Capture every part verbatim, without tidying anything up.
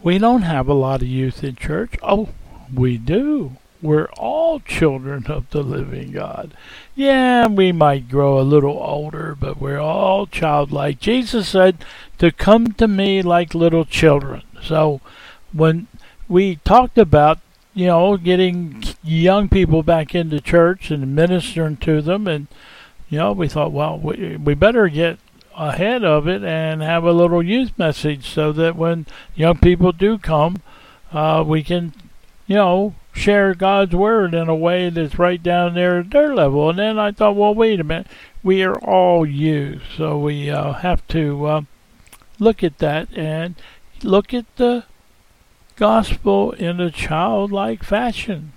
We don't have a lot of youth in church. Oh, we do. We're all children of the living God. Yeah, we might grow a little older, but we're all childlike. Jesus said to come to me like little children. So when we talked about, you know, getting young people back into church and ministering to them, and, you know, we thought, well, we, we better get ahead of it and have a little youth message so that when young people do come, uh, we can, you know, share God's word in a way that's right down there at their level. And then I thought, well, wait a minute, we are all youth, so we uh, have to uh, look at that and look at the gospel in a childlike fashion.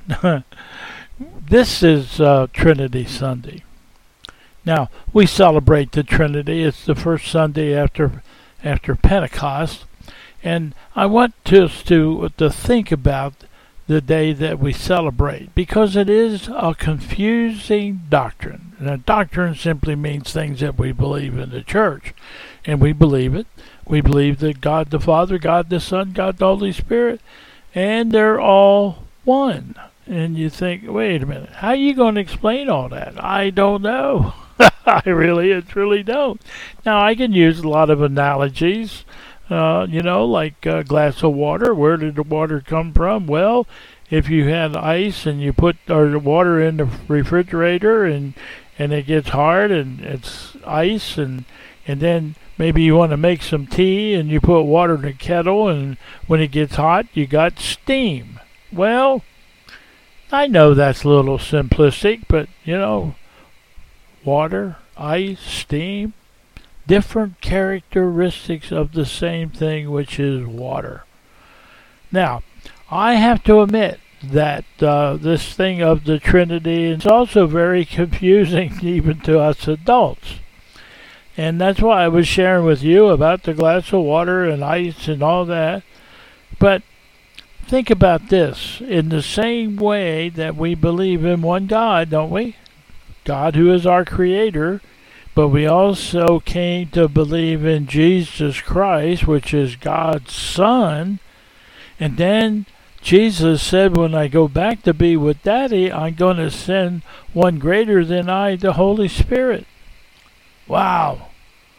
This is uh, Trinity Sunday. Now, we celebrate the Trinity. It's the first Sunday after after Pentecost. And I want us to, to think about the day that we celebrate, because it is a confusing doctrine. And a doctrine simply means things that we believe in the church. And we believe it. We believe that God the Father, God the Son, God the Holy Spirit, and they're all one. And you think, wait a minute, how are you going to explain all that? I don't know. I really, it really don't. Now, I can use a lot of analogies, uh, you know, like a glass of water. Where did the water come from? Well, if you had ice and you put or the water in the refrigerator and and it gets hard and it's ice, and and then maybe you want to make some tea and you put water in the kettle, and when it gets hot, you got steam. Well, I know that's a little simplistic, but, you know, water, ice, steam, different characteristics of the same thing, which is water. Now, I have to admit that uh, this thing of the Trinity is also very confusing even to us adults. And that's why I was sharing with you about the glass of water and ice and all that. But think about this. In the same way that we believe in one God, don't we? God who is our creator, but we also came to believe in Jesus Christ, which is God's Son. And then Jesus said, when I go back to be with Daddy, I'm going to send one greater than I, the Holy Spirit. Wow.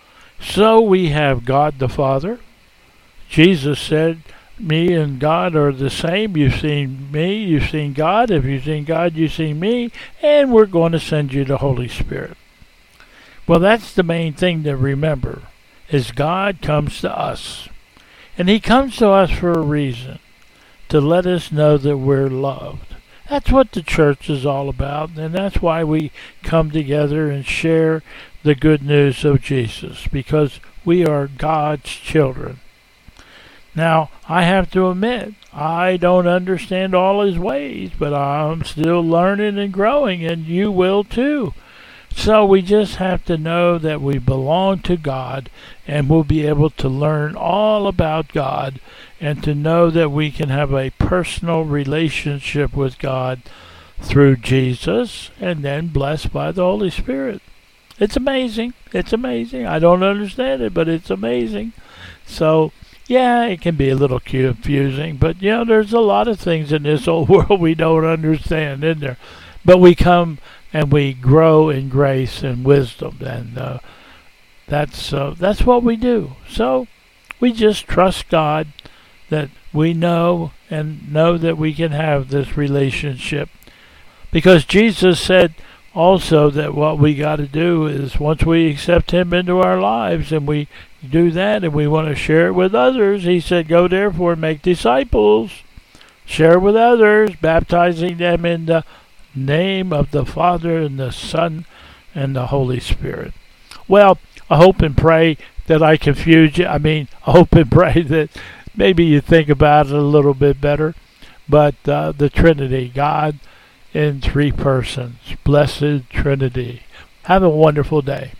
So we have God the Father. Jesus said, me and God are the same. You've seen me, you've seen God. If you've seen God, you've seen me. And we're going to send you the Holy Spirit. Well, that's the main thing to remember, is God comes to us. And he comes to us for a reason, to let us know that we're loved. That's what the church is all about, and that's why we come together and share the good news of Jesus, because we are God's children. Now, I have to admit, I don't understand all his ways, but I'm still learning and growing, and you will too. So we just have to know that we belong to God, and we'll be able to learn all about God, and to know that we can have a personal relationship with God through Jesus, and then blessed by the Holy Spirit. It's amazing. It's amazing. I don't understand it, but it's amazing. So, yeah, it can be a little confusing, but, you know, there's a lot of things in this old world we don't understand, isn't there? But we come and we grow in grace and wisdom, and uh, that's uh, that's what we do. So we just trust God that we know and know that we can have this relationship, because Jesus said also that what we got to do is, once we accept him into our lives and we do that and we want to share it with others, he said, go therefore and make disciples, share with others, baptizing them in the name of the Father and the Son and the Holy Spirit. Well, I hope and pray that I confused you. I mean, I hope and pray that maybe you think about it a little bit better. But uh, the Trinity, God in three persons, blessed Trinity. Have a wonderful day.